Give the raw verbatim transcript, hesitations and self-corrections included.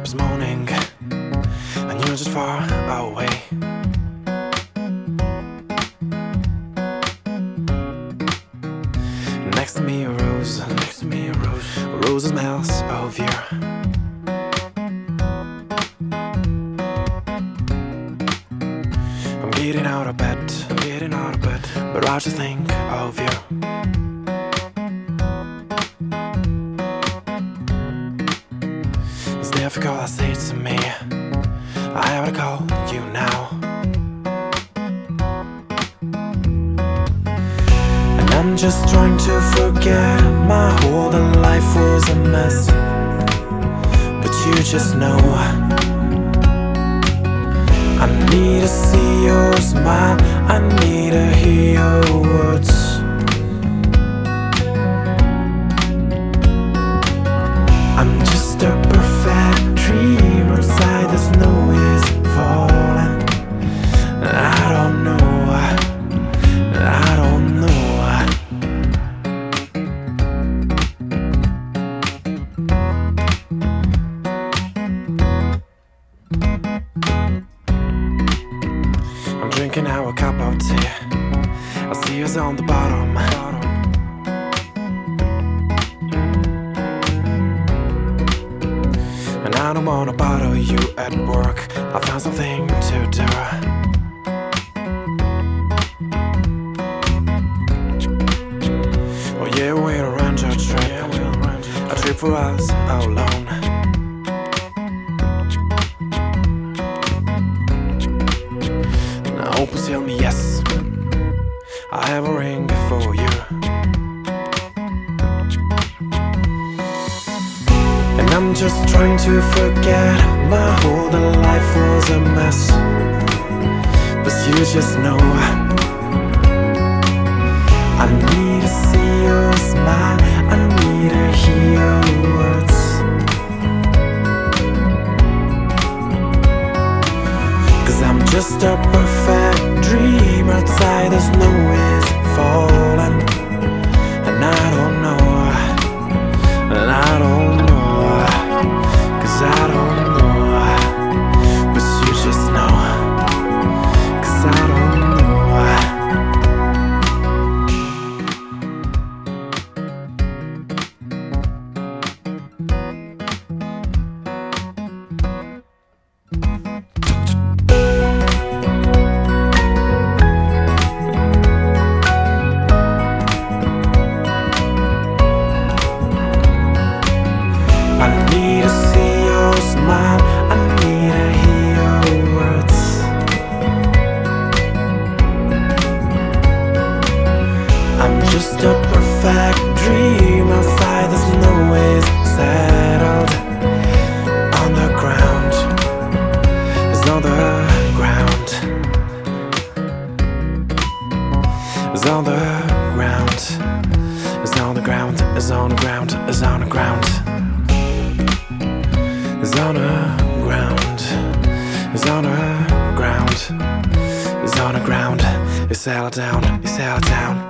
This morning, and you're just far away. Next to me a rose, next to me a rose, a rose that smells of you. I'm getting out of bed, I'm getting out of bed, but I just think of you. It's difficult, I say it to me. I have to call you now. And I'm just trying to forget my whole life was a mess. But you just know I need to see your smile, I need to hear your words. I'm just a perfect dream outside, the snow is falling. I don't know, I don't know. I'm drinking now a cup of tea. I see us on the bottom. And I don't wanna bother you at work. I found something to do. Oh yeah, we'll arrange a trip, a trip for us alone. I hope you tell me yes, I have a ring for you. And I'm just trying to forget my whole life was a mess. But you just know I need to see your smile, I need to hear your words. Cause I'm just a perfect dream outside, the snow is falling. And I don't know, and I don't know, cause I don't know, but you just know, cause I don't I need to see your smile, I need to hear your words. I'm just a perfect dream outside, the snow is settled. On the ground, it's on the ground, it's on the ground, it's on the ground, it's on the ground, it's on the ground. It's on the ground, it's on the ground, it's on the ground, it's all down, it's all down.